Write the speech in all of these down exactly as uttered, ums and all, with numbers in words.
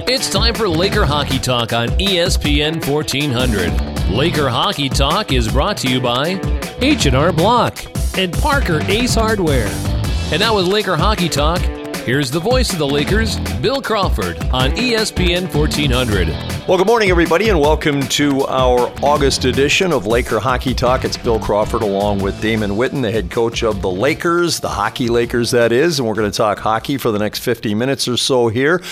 It's time for Laker Hockey Talk on E S P N fourteen hundred. Laker Hockey Talk is brought to you by H and R Block and Parker Ace Hardware. And now with Laker Hockey Talk, here's the voice of the Lakers, Bill Crawford, on E S P N fourteen hundred. Well, good morning, everybody, and welcome to our August edition of Laker Hockey Talk. It's Bill Crawford along with Damon Whitten, the head coach of the Lakers, the hockey Lakers, that is, and we're going to talk hockey for the next fifty minutes or so here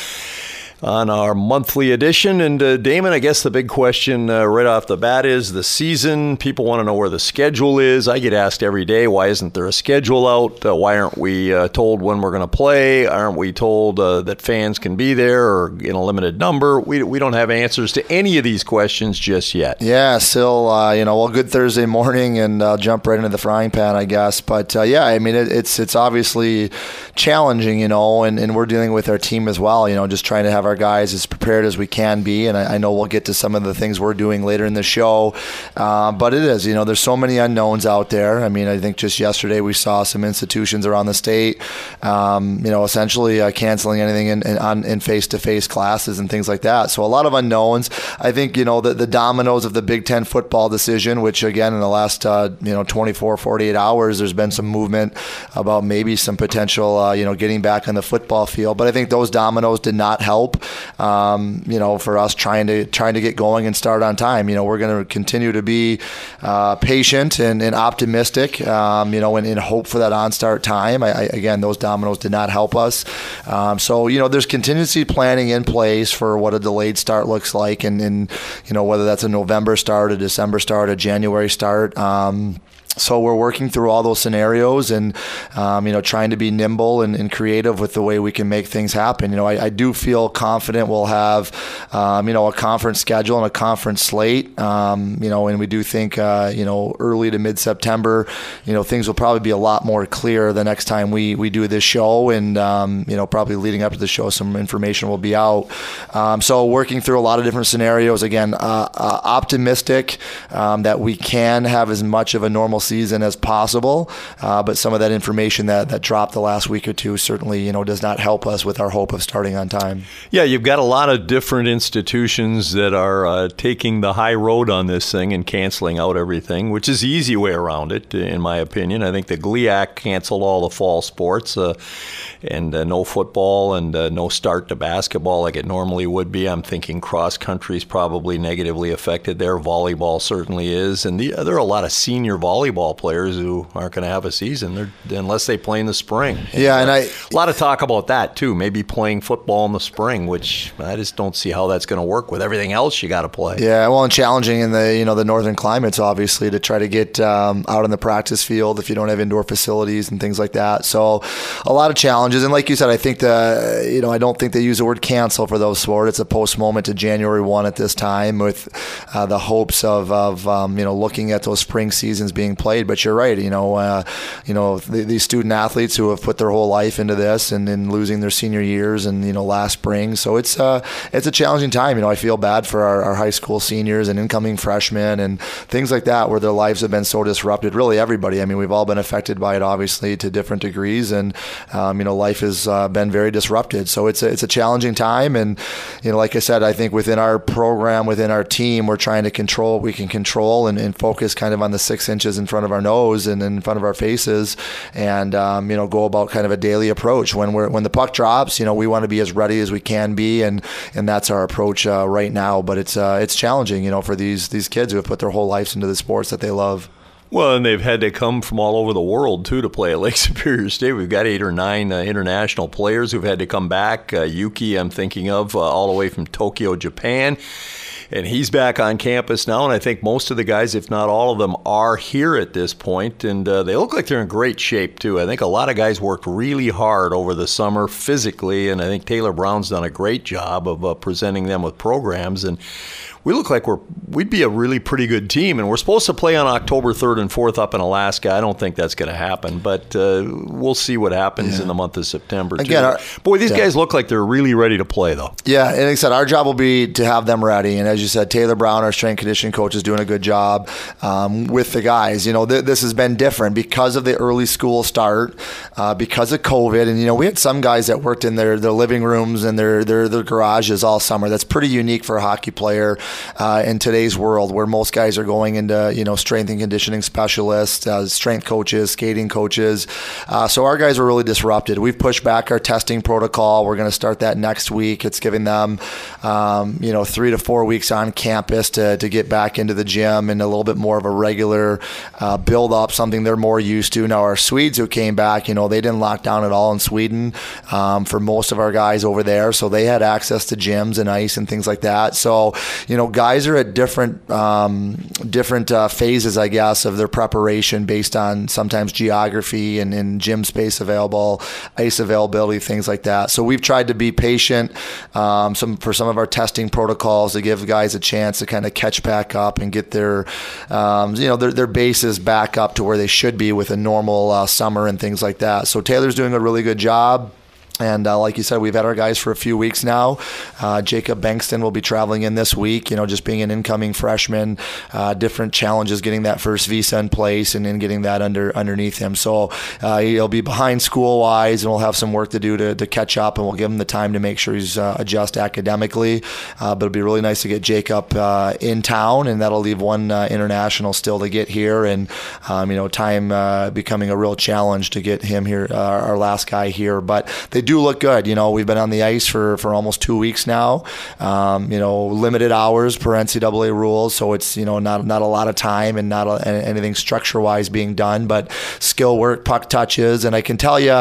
on our monthly edition. And uh, Damon, I guess the big question uh, right off the bat is the season. People want to know where the schedule is. I get asked every day, why isn't there a schedule out? Uh, why aren't we uh, told when we're going to play? Aren't we told uh, that fans can be there or in a limited number? We we don't have answers to any of these questions just yet. Yeah, still, uh, you know, well, good Thursday morning, and uh, jump right into the frying pan, I guess. But uh, yeah, I mean, it, it's it's obviously challenging, you know, and, and we're dealing with our team as well, you know, just trying to have our guys as prepared as we can be. And I, I know we'll get to some of the things we're doing later in the show. Uh, but it is, you know, there's so many unknowns out there. I mean, I think just yesterday we saw some institutions around the state, um, you know, essentially uh, canceling anything in, in, on, in face-to-face classes and things like that. So a lot of unknowns. I think, you know, the, the dominoes of the Big Ten football decision, which again, in the last, uh, you know, twenty-four, forty-eight hours, there's been some movement about maybe some potential, uh, you know, getting back on the football field. But I think those dominoes did not help. Um, you know, for us trying to trying to get going and start on time. You know, we're going to continue to be uh, patient and, and optimistic, um, you know, and, and hope for that on-start time. I, I, again, those dominoes did not help us. Um, so, you know, there's contingency planning in place for what a delayed start looks like, and, and you know, whether that's a November start, a December start, a January start. Um, So we're working through all those scenarios and, um, you know, trying to be nimble and, and creative with the way we can make things happen. You know, I, I do feel confident we'll have, um, you know, a conference schedule and a conference slate, um, you know, and we do think, uh, you know, early to mid-September, you know, things will probably be a lot more clear the next time we, we do this show. And, um, you know, probably leading up to the show, some information will be out. Um, so working through a lot of different scenarios, again, uh, uh, optimistic um, that we can have as much of a normal season as possible, uh, but some of that information that, that dropped the last week or two certainly, you know, does not help us with our hope of starting on time. Yeah, you've got a lot of different institutions that are uh, taking the high road on this thing and canceling out everything, which is the easy way around it, in my opinion. I think the G L I A C canceled all the fall sports uh, and uh, no football and uh, no start to basketball like it normally would be. I'm thinking cross country is probably negatively affected there. Volleyball certainly is, and the, there are a lot of senior volleyball players who aren't going to have a season They're, unless they play in the spring. Yeah, and I a lot of talk about that too. Maybe playing football in the spring, which I just don't see how that's going to work with everything else you got to play. Yeah, well, and challenging in the you know the northern climates, obviously, to try to get um, out on the practice field if you don't have indoor facilities and things like that. So, a lot of challenges. And like you said, I think the you know I don't think they use the word cancel for those sports. It's a post moment to January first at this time, with uh, the hopes of of um, you know looking at those spring seasons being played. But you're right, you know, uh, you know the, these student athletes who have put their whole life into this and then losing their senior years and you know last spring. So it's uh it's a challenging time. You know, I feel bad for our, our high school seniors and incoming freshmen and things like that, where their lives have been so disrupted. Really, everybody. I mean, we've all been affected by it, obviously, to different degrees, and um, you know, life has uh, been very disrupted. So it's a, it's a challenging time, and you know, like I said, I think within our program, within our team, we're trying to control what we can control and, and focus kind of on the six inches in front of our nose and in front of our faces, and um, you know, go about kind of a daily approach. When we're when the puck drops, you know, we want to be as ready as we can be, and and that's our approach uh, right now. But it's uh, it's challenging, you know, for these these kids who have put their whole lives into the sports that they love. Well, and they've had to come from all over the world, too, to play at Lake Superior State. We've got eight or nine uh, international players who've had to come back. Uh, Yuki, I'm thinking of, uh, all the way from Tokyo, Japan. And he's back on campus now, and I think most of the guys, if not all of them, are here at this point, and uh, they look like they're in great shape, too. I think a lot of guys worked really hard over the summer physically, and I think Taylor Brown's done a great job of uh, presenting them with programs, and we look like we're we'd be a really pretty good team, and we're supposed to play on October third and fourth up in Alaska. I don't think that's going to happen, but uh, we'll see what happens yeah. in the month of September. Again, our, boy, these yeah. guys look like they're really ready to play, though. Yeah, and like I said, our job will be to have them ready. And as you said, Taylor Brown, our strength conditioning coach, is doing a good job um, with the guys. You know, th- this has been different because of the early school start, uh, because of COVID, and you know, we had some guys that worked in their, their living rooms and their, their their garages all summer. That's pretty unique for a hockey player uh, in today's world, where most guys are going into, you know, strength and conditioning specialists, uh, strength coaches, skating coaches. Uh, so our guys were really disrupted. We've pushed back our testing protocol. We're going to start that next week. It's giving them, um, you know, three to four weeks on campus to, to get back into the gym and a little bit more of a regular uh, build up, something they're more used to. Now, our Swedes who came back, you know, they didn't lock down at all in Sweden um, for most of our guys over there. So they had access to gyms and ice and things like that. So, you know, guys are at different um, different uh, phases, I guess, of their preparation based on sometimes geography and, and gym space available, ice availability, things like that. So we've tried to be patient um, some for some of our testing protocols to give guys a chance to kind of catch back up and get their, um, you know, their, their bases back up to where they should be with a normal uh, summer and things like that. So Taylor's doing a really good job. And uh, like you said, we've had our guys for a few weeks now. Uh, Jacob Bankston will be traveling in this week, you know, just being an incoming freshman, uh, different challenges getting that first visa in place and then getting that under underneath him. So uh, he'll be behind school-wise, and we'll have some work to do to, to catch up, and we'll give him the time to make sure he's uh, adjust academically. Uh, but it'll be really nice to get Jacob uh, in town, and that'll leave one uh, international still to get here. And, um, you know, time uh, becoming a real challenge to get him here, uh, our last guy here. But they do look good. You know, we've been on the ice for, for almost two weeks now. Um, you know, limited hours per N C double A rules, so it's, you know, not not a lot of time and not a, anything structure-wise being done, but skill work, puck touches, and I can tell you,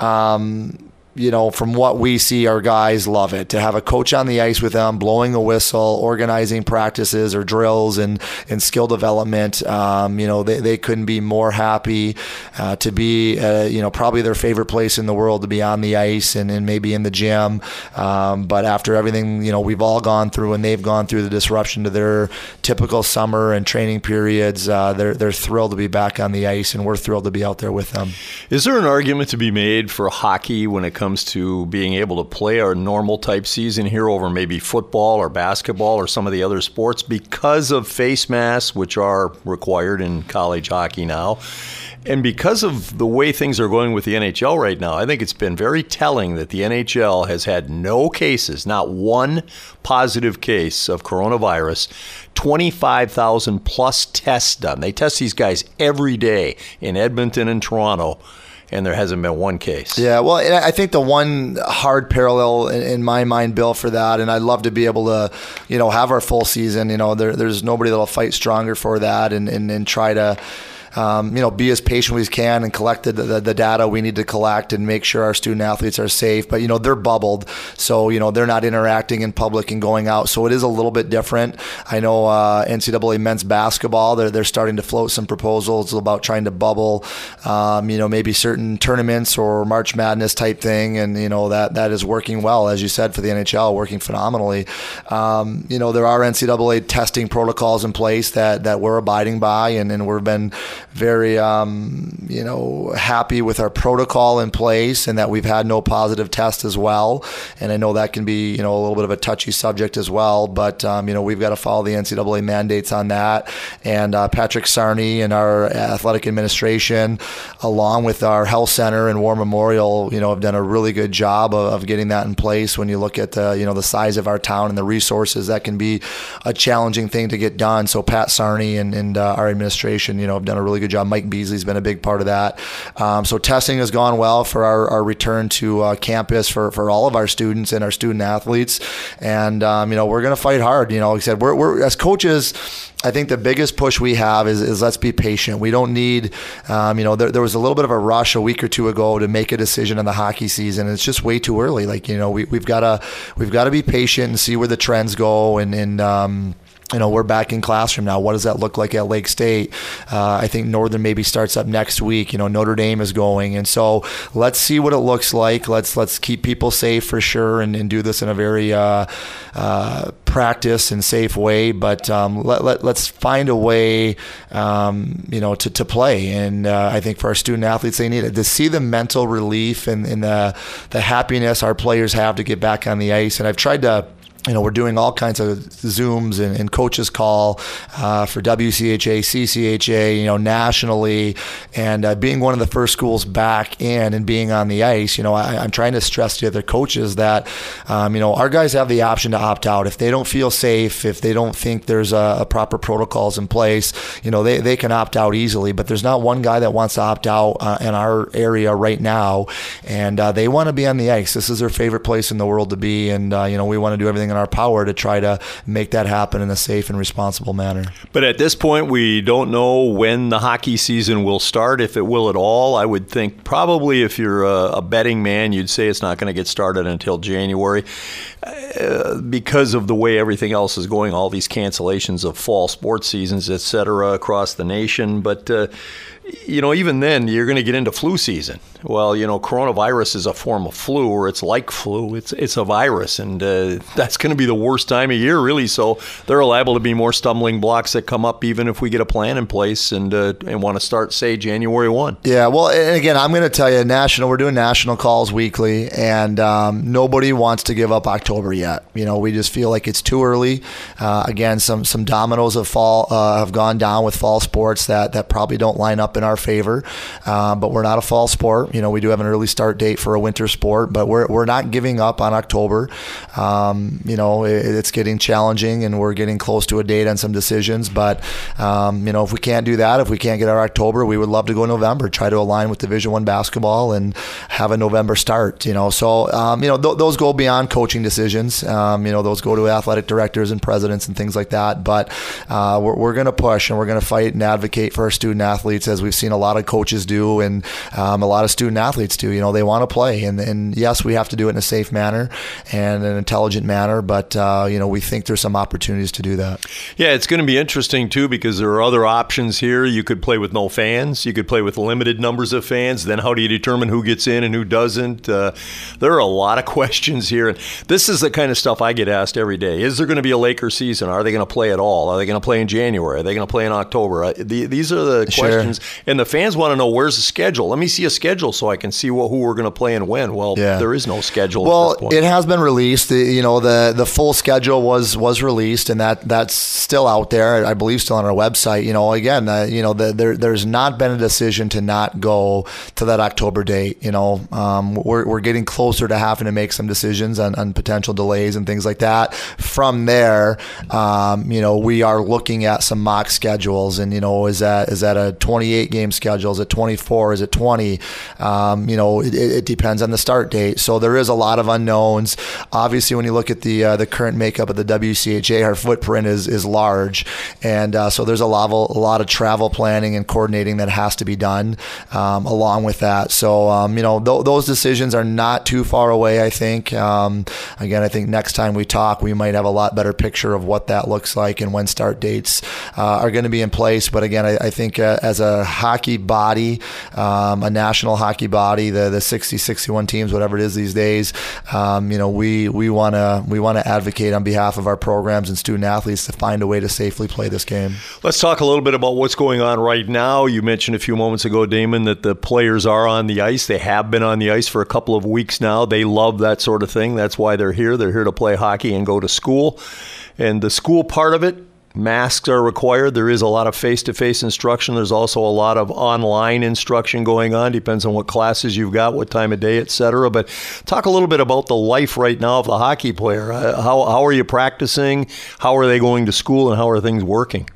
um, you know, from what we see, our guys love it. To have a coach on the ice with them, blowing a whistle, organizing practices or drills and, and skill development, um, you know, they, they couldn't be more happy uh, to be, uh, you know, probably their favorite place in the world to be on the ice and, and maybe in the gym. Um, but after everything, you know, we've all gone through and they've gone through the disruption to their typical summer and training periods, uh, they're, they're thrilled to be back on the ice, and we're thrilled to be out there with them. Is there an argument to be made for hockey when it comes comes to being able to play our normal type season here over maybe football or basketball or some of the other sports because of face masks, which are required in college hockey now? And because of the way things are going with the N H L right now, I think it's been very telling that the N H L has had no cases, not one positive case of coronavirus, twenty-five thousand plus tests done. They test these guys every day in Edmonton and Toronto, and there hasn't been one case. Yeah, well, I think the one hard parallel in my mind, Bill, for that, and I'd love to be able to, you know, have our full season. You know, there, there's nobody that'll fight stronger for that and, and, and try to, Um, you know, be as patient as we can and collect the, the, the data we need to collect and make sure our student athletes are safe. But, you know, they're bubbled. So, you know, they're not interacting in public and going out. So it is a little bit different. I know uh, N C double A men's basketball, they're, they're starting to float some proposals about trying to bubble, um, you know, maybe certain tournaments or March Madness type thing. And, you know, that, that is working well, as you said, for the N H L, working phenomenally. Um, you know, there are N C double A testing protocols in place that, that we're abiding by, and, and we've been very, um, you know, happy with our protocol in place, and that we've had no positive tests as well. And I know that can be, you know, a little bit of a touchy subject as well, but, um, you know, we've got to follow the N C double A mandates on that. And uh, Patrick Sarney and our athletic administration, along with our health center and War Memorial, you know, have done a really good job of, of getting that in place. When you look at the, you know, the size of our town and the resources, that can be a challenging thing to get done. So Pat Sarney and, and uh, our administration, you know, have done a really good job. Mike Beasley's been a big part of that. Um, so testing has gone well for our, our return to uh, campus for, for all of our students and our student athletes. And, um, you know, we're going to fight hard. You know, like I said, we're, we're as coaches, I think the biggest push we have is, is let's be patient. We don't need, um, you know, there, there was a little bit of a rush a week or two ago to make a decision on the hockey season. It's just way too early. Like, you know, we, we've got to, we've got to be patient and see where the trends go. And, and, um, you know, we're back in classroom now. What does that look like at Lake State? Uh, I think Northern maybe starts up next week. You know, Notre Dame is going. And so let's see what it looks like. Let's let's keep people safe for sure and, and do this in a very uh, uh, practice and safe way. But um, let, let, let's find a way, um, you know, to, to play. And uh, I think for our student athletes, they need it. To see the mental relief and, and the, the happiness our players have to get back on the ice. And I've tried to, you know, we're doing all kinds of Zooms and, and coaches call uh, for W C H A, C C H A, you know, nationally. And uh, being one of the first schools back in and being on the ice, you know, I, I'm trying to stress to the other coaches that, um, you know, our guys have the option to opt out. If they don't feel safe, if they don't think there's a, a proper protocols in place, you know, they, they can opt out easily. But there's not one guy that wants to opt out uh, in our area right now. And uh, they want to be on the ice. This is their favorite place in the world to be. And, uh, you know, we want to do everything in our power to try to make that happen in a safe and responsible manner. But at this point, we don't know when the hockey season will start, if it will at all. I would think probably if you're a, a betting man, you'd say it's not going to get started until January uh, because of the way everything else is going, all these cancellations of fall sports seasons, et cetera, across the nation. But uh, you know, even then, you're going to get into flu season. Well, you know, coronavirus is a form of flu, or it's like flu. It's it's a virus, and uh, that's going to be the worst time of year, really. So there are liable to be more stumbling blocks that come up, even if we get a plan in place and uh, and want to start, say, January first. Yeah, well, and again, I'm going to tell you, national. We're doing national calls weekly, and um, nobody wants to give up October yet. You know, we just feel like it's too early. Uh, again, some some dominoes have fall uh, have gone down with fall sports that that probably don't line up in our favor, uh, but we're not a fall sport. You know, we do have an early start date for a winter sport, but we're we're not giving up on October. Um, you know, it, it's getting challenging, and we're getting close to a date on some decisions. But um, you know, if we can't do that, if we can't get our October, we would love to go November, try to align with Division One basketball and have a November start. You know, so um, you know th- those go beyond coaching decisions. Um, you know, those go to athletic directors and presidents and things like that. But uh, we're we're going to push and we're going to fight and advocate for our student athletes, as we've seen a lot of coaches do and um, a lot of student athletes do. You know, they want to play, and, and yes, we have to do it in a safe manner and an intelligent manner, but uh, you know, we think there's some opportunities to do that. Yeah, it's going to be interesting too, because there are other options here. You could play with no fans, you could play with limited numbers of fans. Then how do you determine who gets in and who doesn't? Uh, there are a lot of questions here, and this is the kind of stuff I get asked every day. Is there going to be a Laker season? Are they going to play at all? Are they going to play in January? Are they going to play in October? Uh, the, these are the Sure. questions, and the fans want to know, where's the schedule? Let me see a schedule so I can see what, who we're going to play and when. Well, yeah. there is no schedule well, at this point. It has been released. The, you know, the the full schedule was was released, and that that's still out there. I believe still on our website. You know, again, uh, you know, the, there there's not been a decision to not go to that October date. You know, um, we're we're getting closer to having to make some decisions on, on potential delays and things like that. From there, um, you know, we are looking at some mock schedules, and you know, is that is that a twenty-eight game schedule? Is it twenty-four? Is it twenty? Um, you know, it, it depends on the start date. So there is a lot of unknowns. Obviously, when you look at the uh, the current makeup of the W C H A, our footprint is is large, and uh, so there's a lot of, a lot of travel planning and coordinating that has to be done um, along with that. So um, you know, th- those decisions are not too far away. I think. Um, again, I think next time we talk, we might have a lot better picture of what that looks like and when start dates uh, are going to be in place. But again, I, I think uh, as a hockey body, um, a national hockey body, the the sixty, sixty-one teams, whatever it is these days, um, you know, we we want to we want to advocate on behalf of our programs and student athletes to find a way to safely play this game. Let's talk a little bit about what's going on right now. You mentioned a few moments ago, Damon, that the players are on the ice. They have been on the ice for a couple of weeks now. They love that sort of thing. That's why they're here. They're here to play hockey and go to school. And the school part of it, masks are required. There is a lot of face-to-face instruction. There's also a lot of online instruction going on. Depends on what classes you've got, what time of day, et cetera. But talk a little bit about the life right now of the hockey player. Uh, how how are you practicing? How are they going to school? And how are things working?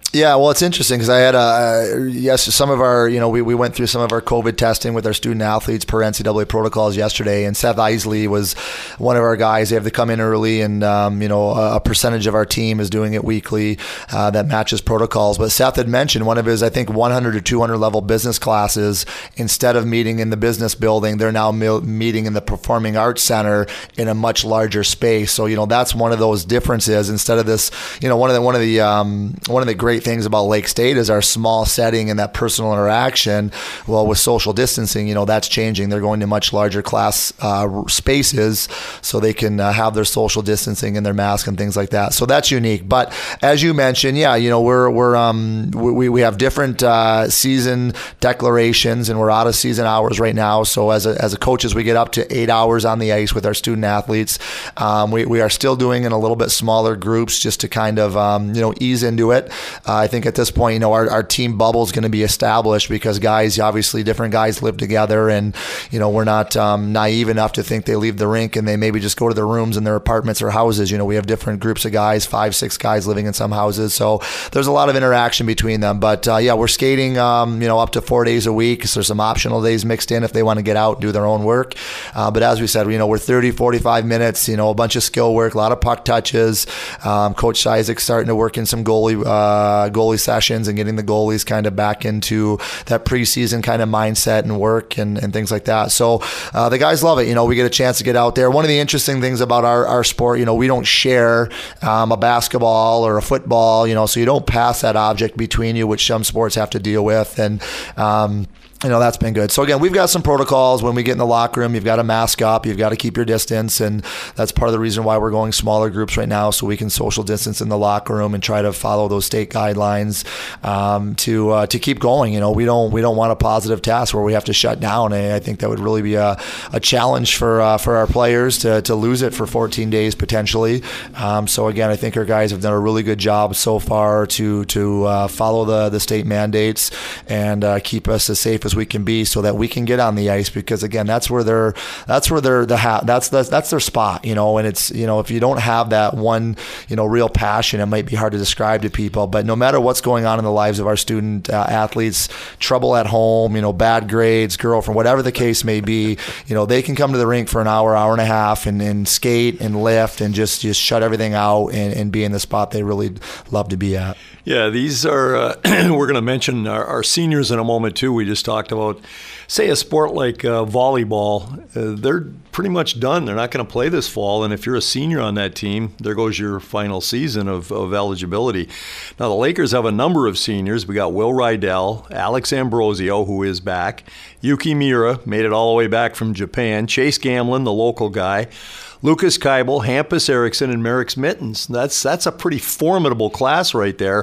Yeah, well, it's interesting because I had a, uh, yes, some of our, you know, we, we went through some of our COVID testing with our student athletes per N C double A protocols yesterday, and Seth Isley was one of our guys. They have to come in early, and, um, you know, a, a percentage of our team is doing it weekly uh, that matches protocols. But Seth had mentioned one of his, I think, one hundred or two hundred level business classes, instead of meeting in the business building, they're now mil- meeting in the Performing Arts Center in a much larger space. So, you know, that's one of those differences. Instead of this, you know, one of the, one of the, um, one of the great things about Lake State is our small setting and that personal interaction. Well, with social distancing, you know, that's changing. They're going to much larger class uh, spaces so they can uh, have their social distancing and their mask and things like that. So that's unique. But as you mentioned, yeah, you know, we're we're um we we have different uh, season declarations, and we're out of season hours right now. So as a as a coaches, we get up to eight hours on the ice with our student athletes. Um, we we are still doing in a little bit smaller groups just to kind of um, you know ease into it. Uh, I think at this point, you know, our, our team bubble is going to be established because guys, obviously different guys live together, and, you know, we're not um, naive enough to think they leave the rink and they maybe just go to their rooms in their apartments or houses. You know, we have different groups of guys, five, six guys living in some houses. So there's a lot of interaction between them. But uh, yeah, we're skating, um, you know, up to four days a week. So there's some optional days mixed in if they want to get out and do their own work. Uh, but as we said, you know, we're thirty, forty-five minutes, you know, a bunch of skill work, a lot of puck touches. Um, Coach Isaac's starting to work in some goalie, uh, goalie sessions and getting the goalies kind of back into that preseason kind of mindset and work and, and things like that. So uh, the guys love it. You know, we get a chance to get out there. One of the interesting things about our, our sport, you know, we don't share um, a basketball or a football, you know, so you don't pass that object between you, which some sports have to deal with. And, um, you know, that's been good. So again, we've got some protocols. When we get in the locker room, you've got to mask up, you've got to keep your distance, and that's part of the reason why we're going smaller groups right now, so we can social distance in the locker room and try to follow those state guidelines um, to uh, to keep going. You know, we don't we don't want a positive test where we have to shut down. And I think that would really be a, a challenge for uh, for our players to to lose it for fourteen days potentially. Um, so again, I think our guys have done a really good job so far to to uh, follow the the state mandates and uh, keep us as safe as we can be, so that we can get on the ice, because again, that's where they're that's where they're the ha- that's that's that's their spot, you know. And it's, you know, if you don't have that one, you know, real passion, it might be hard to describe to people. But no matter what's going on in the lives of our student uh, athletes, trouble at home, you know, bad grades, girlfriend, whatever the case may be, you know, they can come to the rink for an hour, hour and a half, and, and skate and lift and just just shut everything out and, and be in the spot they really love to be at. Yeah, these are, uh, we're going to mention our, our seniors in a moment too. We just talked about, say, a sport like uh, volleyball. Uh, they're pretty much done. They're not going to play this fall. And if you're a senior on that team, there goes your final season of, of eligibility. Now, the Lakers have a number of seniors. We got Will Rydell, Alex Ambrosio, who is back, Yuki Miura, made it all the way back from Japan, Chase Gamlin, the local guy, Lucas Keibel, Hampus Eriksson, and Merrick's Mittens. That's that's a pretty formidable class right there.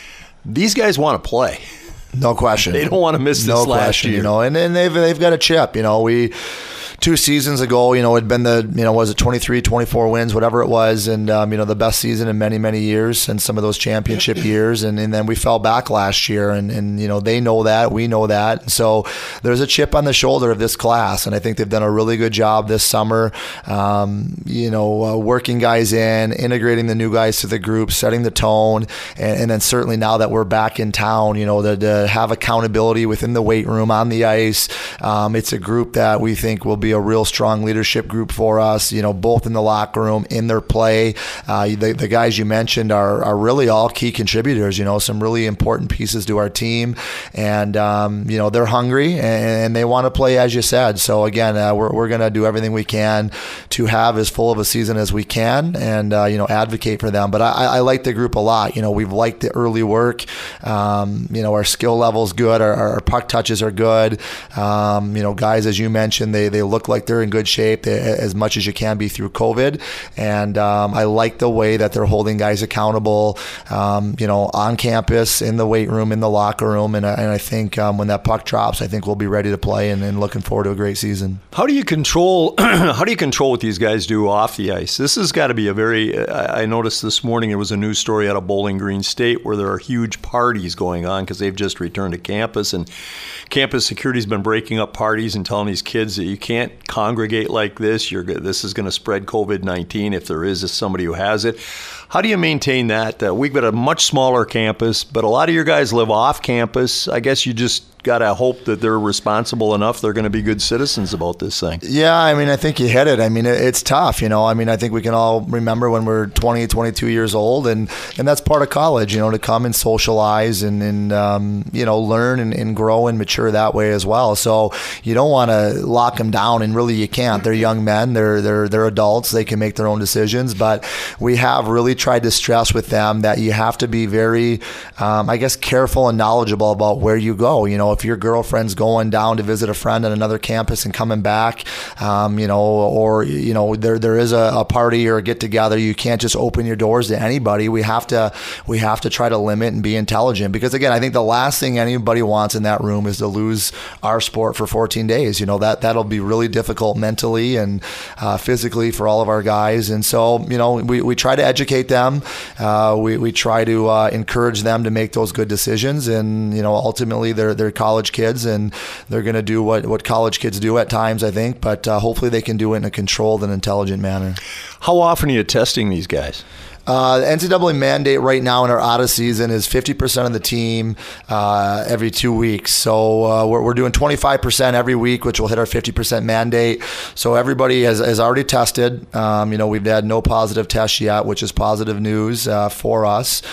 These guys want to play. No question. They don't want to miss this no last question, year. You know, and, and they've they've got a chip. You know, we two seasons ago, you know, it'd been the, you know, was it twenty-three, twenty-four wins, whatever it was, and um, you know, the best season in many, many years, and some of those championship years, and, and then we fell back last year, and, and you know, they know that, we know that, so there's a chip on the shoulder of this class, and I think they've done a really good job this summer, um, you know, uh, working guys in, integrating the new guys to the group, setting the tone, and, and then certainly now that we're back in town, you know, to, to have accountability within the weight room, on the ice. Um, it's a group that we think will be a real strong leadership group for us, you know, both in the locker room, in their play. Uh, the, the guys you mentioned are, are really all key contributors, you know, some really important pieces to our team. And, um, you know, they're hungry and they want to play, as you said. So, again, uh, we're, we're going to do everything we can to have as full of a season as we can and, uh, you know, advocate for them. But I, I like the group a lot. You know, we've liked the early work. Um, you know, our skill level's good. Our, our puck touches are good. Um, you know, guys, as you mentioned, they, they look like they're in good shape as much as you can be through COVID. And um, I like the way that they're holding guys accountable, um, you know, on campus, in the weight room, in the locker room. And, and I think um, when that puck drops, I think we'll be ready to play and, and looking forward to a great season. How do you control, how do you control what these guys do off the ice? This has got to be a very, I noticed this morning there was a news story out of Bowling Green State where there are huge parties going on because they've just returned to campus, and campus security's been breaking up parties and telling these kids that you can't can't congregate like this. You're this is going to spread COVID nineteen if there is somebody who has it. How do you maintain that? Uh, we've got a much smaller campus, but a lot of your guys live off campus. I guess you just got to hope that they're responsible enough. They're going to be good citizens about this thing. Yeah, I mean, I think you hit it. I mean, it, it's tough, you know. I mean, I think we can all remember when we're twenty, twenty-two years old, and, and that's part of college, you know, to come and socialize and, and um, you know, learn and, and grow and mature that way as well. So you don't want to lock them down, and really you can't. They're young men. They're, they're, they're adults. They can make their own decisions, but we have really tried to stress with them that you have to be very, um, I guess, careful and knowledgeable about where you go. You know, if your girlfriend's going down to visit a friend on another campus and coming back, um, you know, or, you know, there there is a, a party or a get together, you can't just open your doors to anybody. We have to we have to try to limit and be intelligent, because again, I think the last thing anybody wants in that room is to lose our sport for fourteen days. You know, that that'll be really difficult mentally and uh, physically for all of our guys. And so, you know, we, we try to educate them. Uh, we, we try to uh, encourage them to make those good decisions. And, you know, ultimately they're, they're college kids, and they're going to do what, what college kids do at times, I think. But uh, hopefully they can do it in a controlled and intelligent manner. How often are you testing these guys? Uh, the N C double A mandate right now in our out of season is fifty percent of the team uh, every two weeks. So uh, we're, we're doing twenty-five percent every week, which will hit our fifty percent mandate. So everybody has, has already tested. Um, you know, we've had no positive tests yet, which is positive news uh, for us.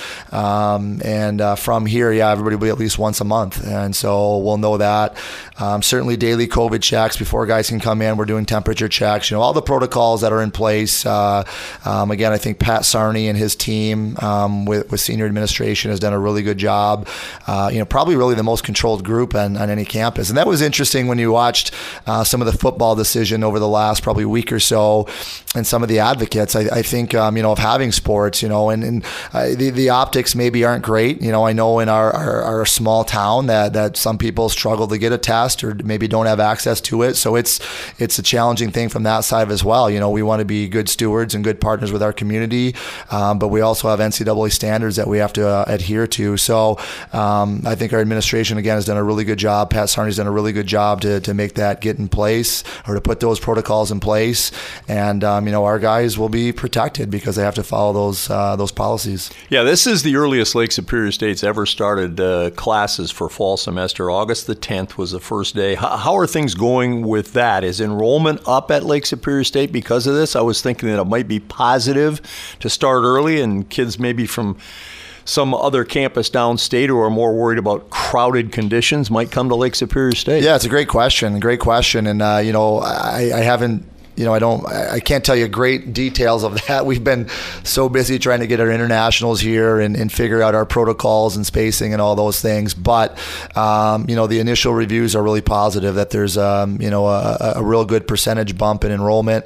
Um, and uh, from here, yeah, everybody will be at least once a month. And so we'll know that. Um, certainly daily COVID checks before guys can come in. We're doing temperature checks. You know, all the protocols that are in place. Uh, um, again, I think Pat Sarney and his team um, with, with senior administration has done a really good job. Uh, you know, probably really the most controlled group on, on any campus. And that was interesting when you watched uh, some of the football decision over the last probably week or so, and some of the advocates, I, I think, um, you know, of having sports, you know, and, and uh, the, the optics maybe aren't great. You know, I know in our, our, our small town that, that some people struggle to get a test or maybe don't have access to it. So it's, it's a challenging thing from that side as well. You know, we want to be good stewards and good partners with our community. Um, but we also have N C double A standards that we have to uh, adhere to. So um, I think our administration, again, has done a really good job. Pat Sarney's done a really good job to, to make that get in place, or to put those protocols in place. And, um, you know, our guys will be protected because they have to follow those uh, those policies. Yeah, this is the earliest Lake Superior State's ever started uh, classes for fall semester. August the tenth was the first day. How, how are things going with that? Is enrollment up at Lake Superior State because of this? I was thinking that it might be positive to start early, and kids maybe from some other campus downstate who are more worried about crowded conditions might come to Lake Superior State. Yeah, it's a great question. Great question. And, uh, you know, I, I haven't You know, I don't, I can't tell you great details of that. We've been so busy trying to get our internationals here and, and figure out our protocols and spacing and all those things. But, um, you know, the initial reviews are really positive that there's, um, you know, a, a real good percentage bump in enrollment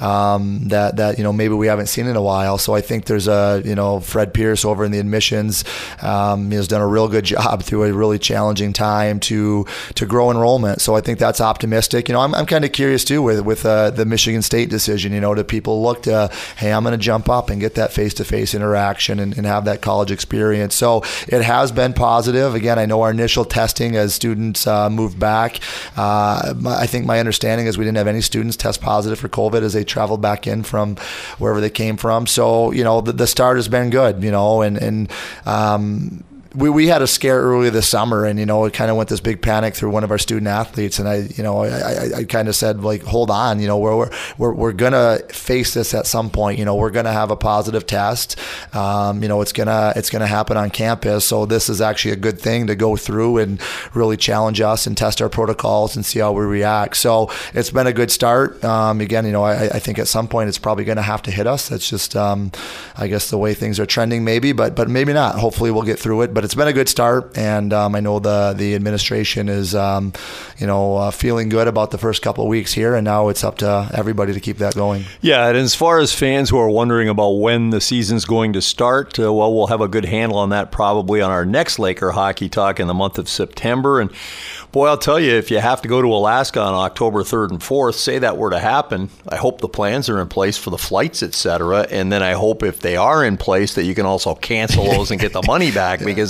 um, that, that, you know, maybe we haven't seen in a while. So I think there's a, you know, Fred Pierce over in the admissions um, has done a real good job through a really challenging time to, to grow enrollment. So I think that's optimistic. You know, I'm, I'm kind of curious too with, with uh, the Michigan Michigan State decision. You know, do people look to, hey, I'm going to jump up and get that face-to-face interaction and, and have that college experience? So it has been positive. Again, I know our initial testing as students uh, moved back, uh, I think my understanding is we didn't have any students test positive for COVID as they traveled back in from wherever they came from. So, you know, the, the start has been good, you know, and, and um, We we had a scare earlier this summer, and you know it kind of went this big panic through one of our student athletes, and I you know I, I, I kind of said, like, hold on, you know we're we're we're gonna face this at some point. You know we're gonna have a positive test. Um, you know it's gonna it's gonna happen on campus. So this is actually a good thing to go through and really challenge us and test our protocols and see how we react. So it's been a good start. Um, again, you know I, I think at some point it's probably gonna have to hit us. That's just um, I guess the way things are trending, maybe, but but maybe not. Hopefully we'll get through it. But it's been a good start, and um, I know the the administration is, um, you know, uh, feeling good about the first couple of weeks here, and now it's up to everybody to keep that going. Yeah, and as far as fans who are wondering about when the season's going to start, uh, well, we'll have a good handle on that probably on our next Laker Hockey Talk in the month of September. And boy, I'll tell you, if you have to go to Alaska on October third and fourth, say that were to happen, I hope the plans are in place for the flights, et cetera. And then I hope if they are in place that you can also cancel those and get the money back, because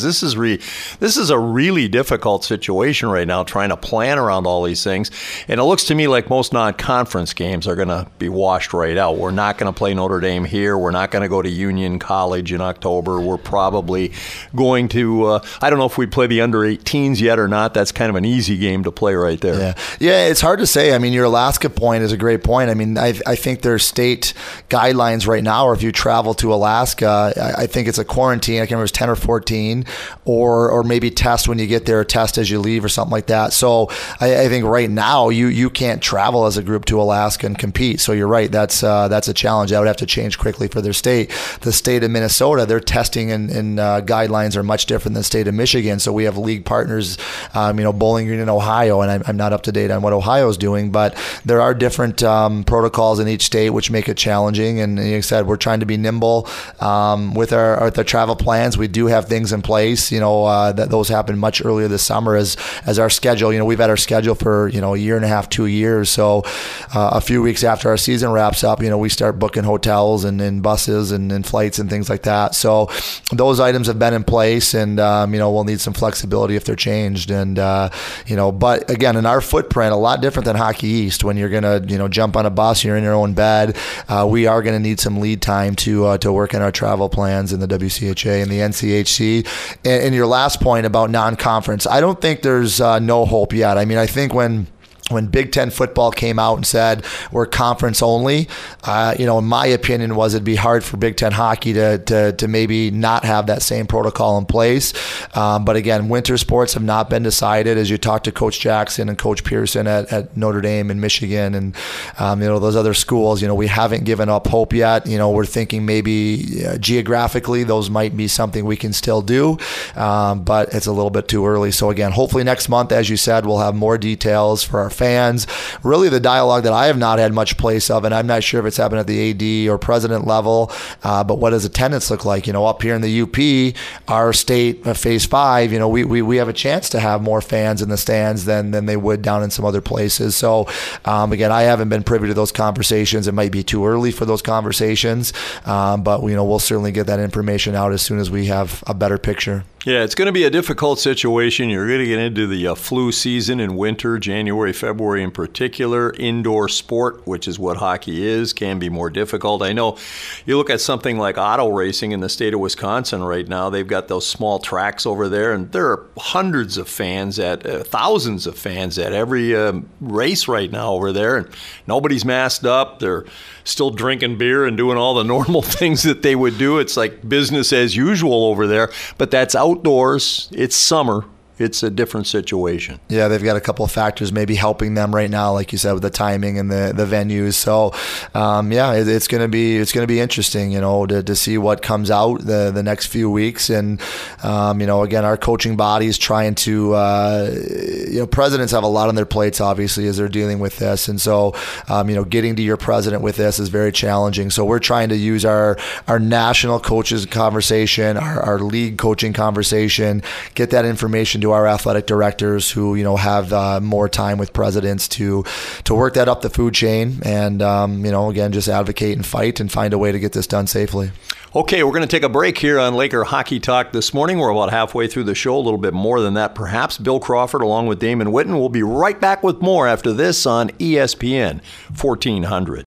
because this is re, this is a really difficult situation right now, trying to plan around all these things. And it looks to me like most non-conference games are going to be washed right out. We're not going to play Notre Dame here. We're not going to go to Union College in October. We're probably going to, uh, I don't know if we play the under eighteens yet or not. That's kind of an easy game to play right there. Yeah, yeah, it's hard to say. I mean, your Alaska point is a great point. I mean, I, I think there's state guidelines right now, or if you travel to Alaska, I, I think it's a quarantine. I can't remember if it's ten or fourteen, or or maybe test when you get there, or test as you leave, or something like that. So I, I think right now you you can't travel as a group to Alaska and compete. So you're right. That's uh, that's a challenge. That would have to change quickly for their state. The state of Minnesota, their testing and, and uh, guidelines are much different than the state of Michigan. So we have league partners, um, you know, Bowling Green in Ohio, and I'm, I'm not up to date on what Ohio's doing, but there are different um, protocols in each state which make it challenging. And like I said, we're trying to be nimble um, with our with our travel plans. We do have things in place. You know, uh, that those happened much earlier this summer as as our schedule. You know, we've had our schedule for you know a year and a half, two years. So uh, a few weeks after our season wraps up, you know, we start booking hotels and, and buses and, and flights and things like that. So those items have been in place, and um, you know, we'll need some flexibility if they're changed. And uh, you know, but again, in our footprint, a lot different than Hockey East. When you're gonna you know jump on a bus, you're in your own bed. Uh, we are going to need some lead time to uh, to work in our travel plans in the W C H A and the N C H C. And, and your last point about non-conference, I don't think there's uh, no hope yet. I mean, I think when When Big Ten football came out and said we're conference only, uh, you know, in my opinion was it'd be hard for Big Ten hockey to to, to maybe not have that same protocol in place. Um, but again, winter sports have not been decided. As you talk to Coach Jackson and Coach Pearson at, at Notre Dame and Michigan and um, you know those other schools, you know, we haven't given up hope yet. You know, we're thinking maybe uh, geographically those might be something we can still do, um, but it's a little bit too early. So again, hopefully next month, as you said, we'll have more details for our fans. Really the dialogue that I have not had much place of, and I'm not sure if it's happened at the A D or president level, uh, but what does attendance look like? You know, up here in the U P, our state, uh, phase five, you know, we, we, we have a chance to have more fans in the stands than, than they would down in some other places. So um, again, I haven't been privy to those conversations. It might be too early for those conversations, um, but you know, we'll certainly get that information out as soon as we have a better picture. Yeah, it's going to be a difficult situation. You're going to get into the uh, flu season in winter, January, February in particular. Indoor sport, which is what hockey is, can be more difficult. I know you look at something like auto racing in the state of Wisconsin right now. They've got those small tracks over there, and there are hundreds of fans at, uh, thousands of fans at every um, race right now over there, and nobody's masked up. They're still drinking beer and doing all the normal things that they would do. It's like business as usual over there, but that's outdoors. It's summer. It's a different situation. Yeah, they've got a couple of factors maybe helping them right now, like you said, with the timing and the, the venues. So, um, yeah, it, it's gonna be it's gonna be interesting, you know, to, to see what comes out the the next few weeks. And um, you know, again, our coaching body is trying to, uh, you know, presidents have a lot on their plates, obviously, as they're dealing with this, and so um, you know, getting to your president with this is very challenging. So we're trying to use our our national coaches conversation, our, our league coaching conversation, get that information to our athletic directors who, you know, have uh, more time with presidents to to work that up the food chain and, um, you know, again, just advocate and fight and find a way to get this done safely. Okay, we're going to take a break here on Laker Hockey Talk this morning. We're about halfway through the show, a little bit more than that perhaps. Bill Crawford along with Damon Witten. We'll be right back with more after this on E S P N fourteen hundred.